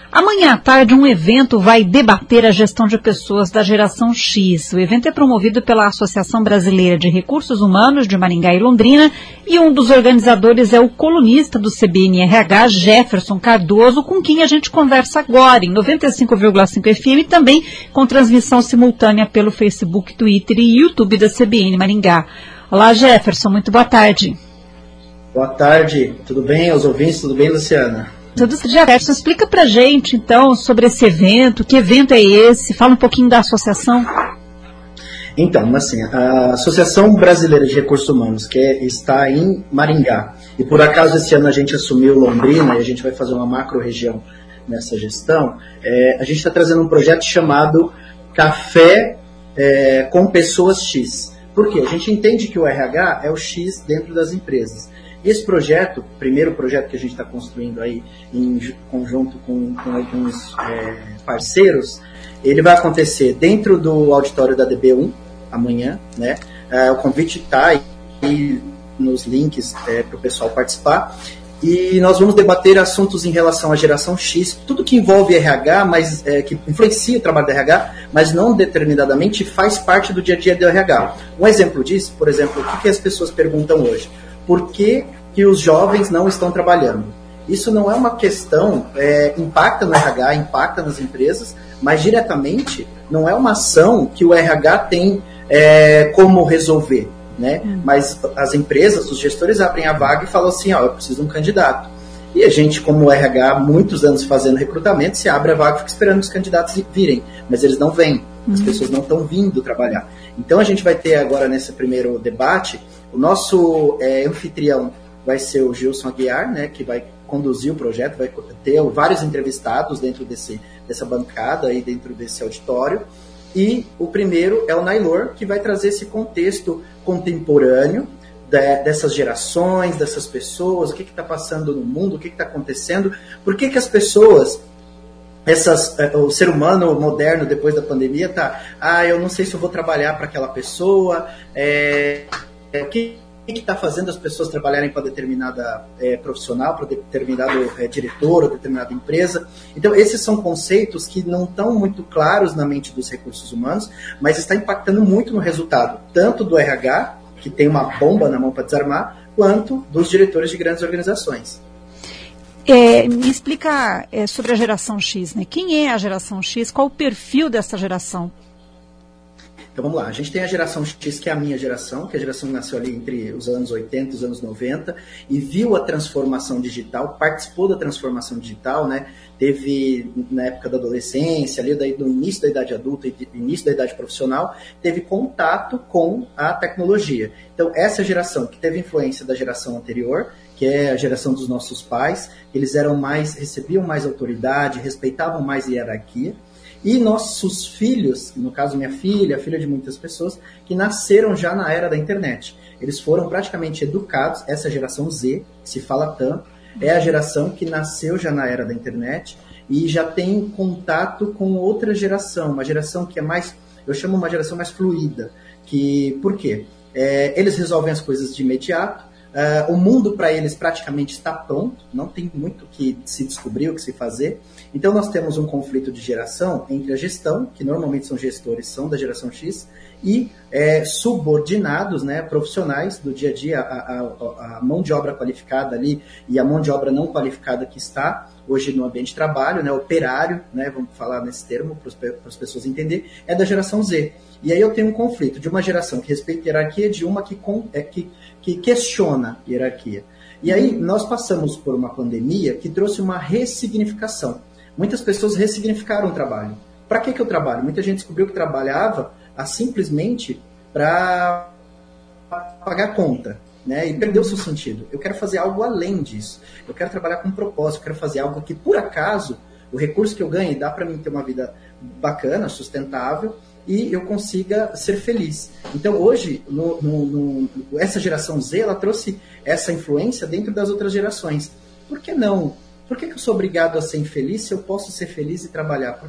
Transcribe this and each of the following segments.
Amanhã à tarde, um evento vai debater a gestão de pessoas da geração X. O evento é promovido pela Associação Brasileira de Recursos Humanos de Maringá e Londrina e um dos organizadores é o colunista do CBN-RH, Jefferson Cardoso, com quem a gente conversa agora em 95,5 FM e também com transmissão simultânea pelo Facebook, Twitter e YouTube da CBN Maringá. Olá, Jefferson, muito boa tarde. Boa tarde, tudo bem aos ouvintes, tudo bem, Luciana? Tudo Jefferson, explica pra gente, então, sobre esse evento, que evento é esse? Fala um pouquinho da associação. Então, assim, a Associação Brasileira de Recursos Humanos, que está em Maringá, e por acaso esse ano a gente assumiu Londrina, e a gente vai fazer uma macro-região nessa gestão, a gente está trazendo um projeto chamado Café com Pessoas X. Por quê? A gente entende que o RH é o X dentro das empresas. E esse projeto, o primeiro projeto que a gente está construindo aí em conjunto com alguns parceiros, ele vai acontecer dentro do auditório da DB1 amanhã, né? O convite está aí nos links para o pessoal participar. E nós vamos debater assuntos em relação à geração X, tudo que envolve RH, mas que influencia o trabalho do RH, mas não determinadamente faz parte do dia a dia do RH. Um exemplo disso, por exemplo, o que as pessoas perguntam hoje? Por que os jovens não estão trabalhando? Isso não é uma questão, impacta no RH, impacta nas empresas, mas diretamente não é uma ação que o RH tem como resolver, né? Mas as empresas, os gestores abrem a vaga e falam assim, eu preciso de um candidato. E a gente, como RH, muitos anos fazendo recrutamento, se abre a vaga e fica esperando os candidatos virem, mas eles não vêm, as pessoas não estão vindo trabalhar. Então a gente vai ter agora nesse primeiro debate, o nosso anfitrião vai ser o Gilson Aguiar, né, que vai conduzir o projeto, vai ter vários entrevistados dentro dessa bancada, aí dentro desse auditório. E o primeiro é o Nailor, que vai trazer esse contexto contemporâneo dessas gerações, dessas pessoas, o que está passando no mundo, o que está acontecendo, por que as pessoas... o ser humano moderno, depois da pandemia, eu não sei se eu vou trabalhar para aquela pessoa, o que está fazendo as pessoas trabalharem para determinada profissional, para determinado diretor ou determinada empresa. Então, esses são conceitos que não estão muito claros na mente dos recursos humanos, mas está impactando muito no resultado, tanto do RH, que tem uma bomba na mão para desarmar, quanto dos diretores de grandes organizações. Me explica sobre a geração X, né? Quem é a geração X? Qual o perfil dessa geração? Então vamos lá, a gente tem a geração X, que é a minha geração, que é a geração que nasceu ali entre os anos 80 e os anos 90 e viu a transformação digital, participou da transformação digital, né? Teve na época da adolescência, ali no início da idade adulta e início da idade profissional, teve contato com a tecnologia. Então essa geração que teve influência da geração anterior, que é a geração dos nossos pais, eles recebiam mais autoridade, respeitavam mais hierarquia. E nossos filhos, no caso minha filha, a filha de muitas pessoas, que nasceram já na era da internet. Eles foram praticamente educados, essa geração Z, que se fala tanto, é a geração que nasceu já na era da internet e já tem contato com outra geração, uma geração que é mais, eu chamo uma geração mais fluida. Por quê? Eles resolvem as coisas de imediato, o mundo para eles praticamente está pronto, não tem muito o que se descobrir, o que se fazer. Então nós temos um conflito de geração entre a gestão, que normalmente são gestores, são da geração X, e subordinados, né, profissionais do dia a dia, a mão de obra qualificada ali e a mão de obra não qualificada que está hoje no ambiente de trabalho, né, operário, né, vamos falar nesse termo para as pessoas entenderem, é da geração Z. E aí eu tenho um conflito de uma geração que respeita a hierarquia de uma que questiona a hierarquia. E aí nós passamos por uma pandemia que trouxe uma ressignificação. Muitas pessoas ressignificaram o trabalho. Para que eu trabalho? Muita gente descobriu que trabalhava simplesmente para pagar conta, né? E perdeu o seu sentido. Eu quero fazer algo além disso. Eu quero trabalhar com propósito, eu quero fazer algo que, por acaso, o recurso que eu ganhe dá para mim ter uma vida bacana, sustentável, e eu consiga ser feliz. Então, hoje, essa geração Z, ela trouxe essa influência dentro das outras gerações. Por que não? Por que eu sou obrigado a ser infeliz se eu posso ser feliz e trabalhar?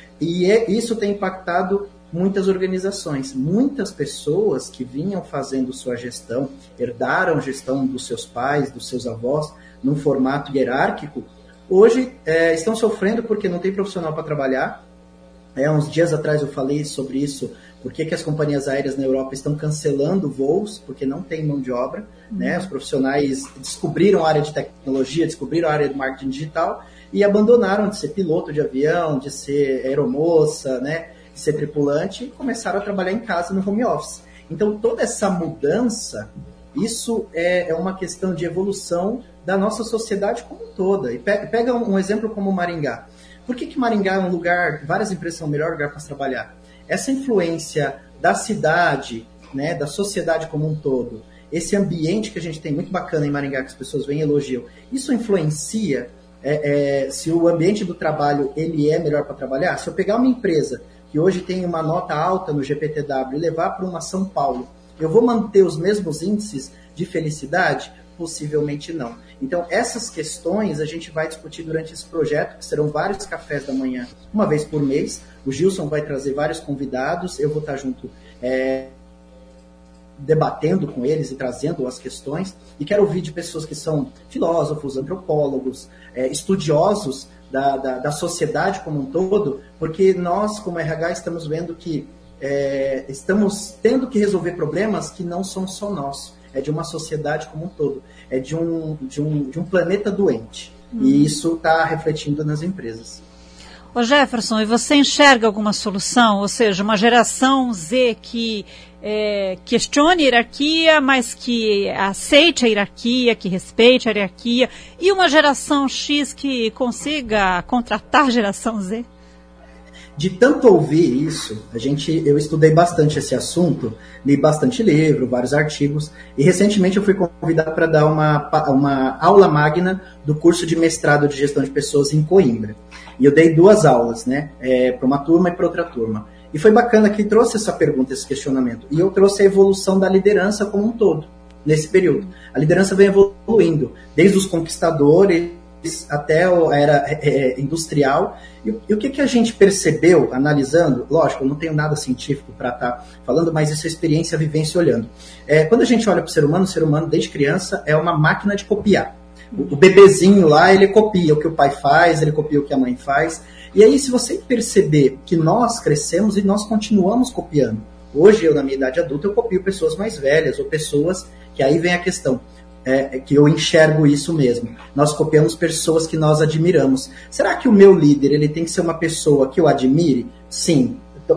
Isso tem impactado muitas organizações. Muitas pessoas que vinham fazendo sua gestão, herdaram a gestão dos seus pais, dos seus avós, num formato hierárquico, hoje estão sofrendo porque não tem profissional para trabalhar. Uns dias atrás eu falei sobre isso, por que as companhias aéreas na Europa estão cancelando voos, porque não tem mão de obra, né? Os profissionais descobriram a área de tecnologia, descobriram a área de marketing digital e abandonaram de ser piloto de avião, de ser aeromoça, né? De ser tripulante, e começaram a trabalhar em casa no home office. Então, toda essa mudança, isso é uma questão de evolução da nossa sociedade como toda. E pega um exemplo como Maringá. Por que Maringá é um lugar, várias empresas são o melhor lugar para se trabalhar? Essa influência da cidade, né, da sociedade como um todo, esse ambiente que a gente tem muito bacana em Maringá, que as pessoas vêm e elogiam, isso influencia se o ambiente do trabalho ele é melhor para trabalhar? Se eu pegar uma empresa que hoje tem uma nota alta no GPTW e levar para uma São Paulo, eu vou manter os mesmos índices de felicidade? Possivelmente não. Então, essas questões a gente vai discutir durante esse projeto, que serão vários cafés da manhã, uma vez por mês. O Gilson vai trazer vários convidados, eu vou estar junto debatendo com eles e trazendo as questões. E quero ouvir de pessoas que são filósofos, antropólogos, estudiosos da sociedade como um todo, porque nós, como RH, estamos vendo que estamos tendo que resolver problemas que não são só nossos. É de uma sociedade como um todo, é de um planeta doente. E isso está refletindo nas empresas. Ô Jefferson, e você enxerga alguma solução? Ou seja, uma geração Z que questione a hierarquia, mas que aceite a hierarquia, que respeite a hierarquia, e uma geração X que consiga contratar a geração Z? De tanto ouvir isso, eu estudei bastante esse assunto, li bastante livro, vários artigos, e recentemente eu fui convidado para dar uma aula magna do curso de mestrado de gestão de pessoas em Coimbra. E eu dei 2 aulas, né, para uma turma e para outra turma. E foi bacana que trouxe essa pergunta, esse questionamento. E eu trouxe a evolução da liderança como um todo, nesse período. A liderança vem evoluindo, desde os conquistadores até a era industrial. E o que a gente percebeu, analisando, lógico, eu não tenho nada científico para estar falando, mas isso é experiência, vivência olhando. Quando a gente olha para o ser humano, desde criança, é uma máquina de copiar. O bebezinho lá, ele copia o que o pai faz, ele copia o que a mãe faz. E aí, se você perceber que nós crescemos e nós continuamos copiando. Hoje, eu, na minha idade adulta, eu copio pessoas mais velhas, ou pessoas que aí vem a questão. Que eu enxergo isso mesmo. Nós copiamos pessoas que nós admiramos. Será que o meu líder ele tem que ser uma pessoa que eu admire? Sim.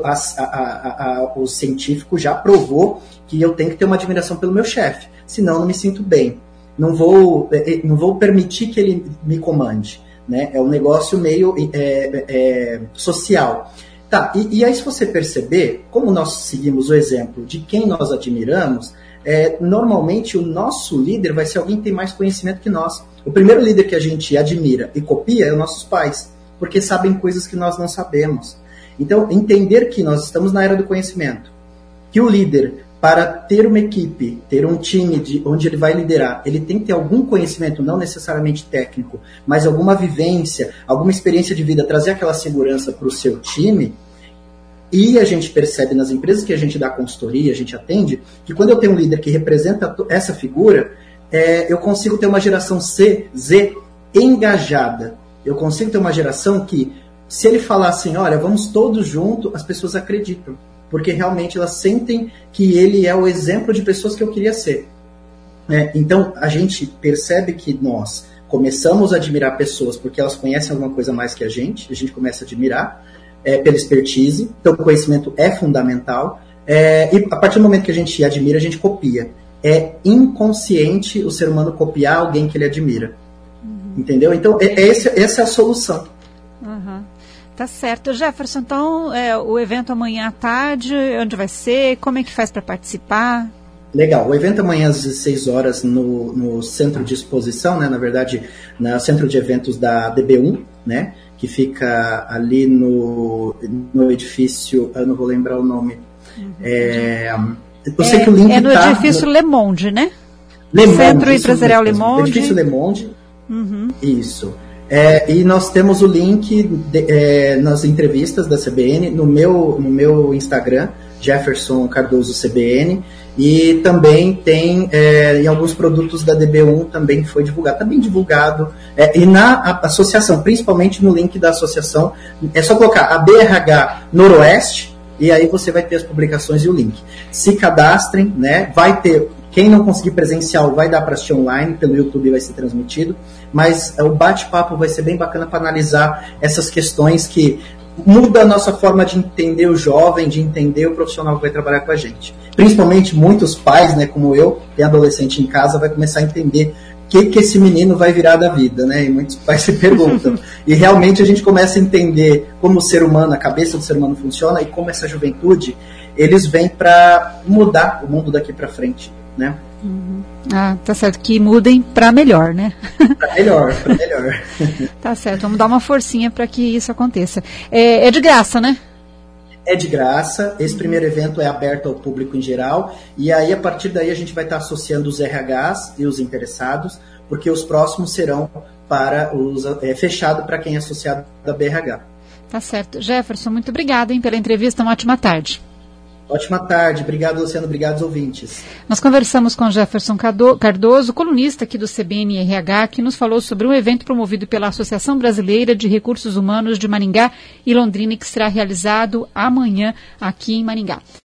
O científico já provou que eu tenho que ter uma admiração pelo meu chefe. Senão eu não me sinto bem. Não vou permitir que ele me comande. Né? É um negócio meio social. Tá, e aí se você perceber, como nós seguimos o exemplo de quem nós admiramos, normalmente o nosso líder vai ser alguém que tem mais conhecimento que nós. O primeiro líder que a gente admira e copia é os nossos pais, porque sabem coisas que nós não sabemos. Então, entender que nós estamos na era do conhecimento, que o líder, para ter uma equipe, ter um time onde ele vai liderar, ele tem que ter algum conhecimento, não necessariamente técnico, mas alguma vivência, alguma experiência de vida, trazer aquela segurança para o seu time. E a gente percebe nas empresas que a gente dá consultoria, a gente atende, que quando eu tenho um líder que representa essa figura, eu consigo ter uma geração Z engajada. Eu consigo ter uma geração que, se ele falar assim, olha, vamos todos juntos, as pessoas acreditam. Porque realmente elas sentem que ele é o exemplo de pessoas que eu queria ser. Então, a gente percebe que nós começamos a admirar pessoas porque elas conhecem alguma coisa mais que a gente começa a admirar, pela expertise, então o conhecimento é fundamental, e a partir do momento que a gente admira, a gente copia. É inconsciente o ser humano copiar alguém que ele admira. Entendeu? Então, essa é a solução. Uhum. Tá certo. Jefferson, então, o evento amanhã à tarde, onde vai ser? Como é que faz para participar? Legal. O evento amanhã às 16 horas no centro de exposição, né? Na verdade, no centro de eventos da DB1, né? Que fica ali no edifício, eu não vou lembrar o nome. Eu sei que o link no edifício Le Monde, né? Le Monde, Centro Empresarial Le Monde. Edifício Le Monde. Isso. E nós temos o link nas entrevistas da CBN no meu Instagram, Jefferson Cardoso CBN, e também tem em alguns produtos da DB1 também foi divulgado, está bem divulgado, e na associação, principalmente no link da associação, é só colocar a BRH Noroeste, e aí você vai ter as publicações e o link. Se cadastrem, né? Vai ter, quem não conseguir presencial vai dar para assistir online, pelo YouTube vai ser transmitido, mas o bate-papo vai ser bem bacana para analisar essas questões que muda a nossa forma de entender o jovem, de entender o profissional que vai trabalhar com a gente. Principalmente muitos pais, né, como eu, tem adolescente em casa, vai começar a entender o que esse menino vai virar da vida, né? E muitos pais se perguntam. E realmente a gente começa a entender como o ser humano, a cabeça do ser humano funciona e como essa juventude, eles vêm para mudar o mundo daqui para frente, né? Uhum. Ah, tá certo, que mudem para melhor, né? Para melhor, para melhor. Tá certo, vamos dar uma forcinha para que isso aconteça. É de graça, né? É de graça, esse primeiro evento é aberto ao público em geral, e aí a partir daí a gente vai estar associando os RHs e os interessados, porque os próximos serão para os fechado para quem é associado da BRH. Tá certo. Jefferson, muito obrigada pela entrevista, uma ótima tarde. Ótima tarde, obrigado Luciano, obrigado aos ouvintes. Nós conversamos com Jefferson Cardoso, colunista aqui do CBN RH, que nos falou sobre um evento promovido pela Associação Brasileira de Recursos Humanos de Maringá e Londrina, que será realizado amanhã aqui em Maringá.